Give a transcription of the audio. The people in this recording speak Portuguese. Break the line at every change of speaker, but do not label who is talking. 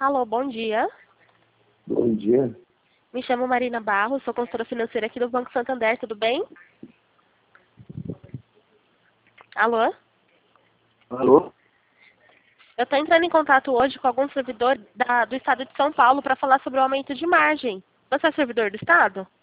Alô, bom dia.
Bom dia.
Me chamo Marina Barros, sou consultora financeira aqui do Banco Santander, tudo bem? Alô?
Alô?
Eu estou entrando em contato hoje com algum servidor do Estado de São Paulo para falar sobre o aumento de margem. Você é servidor do Estado?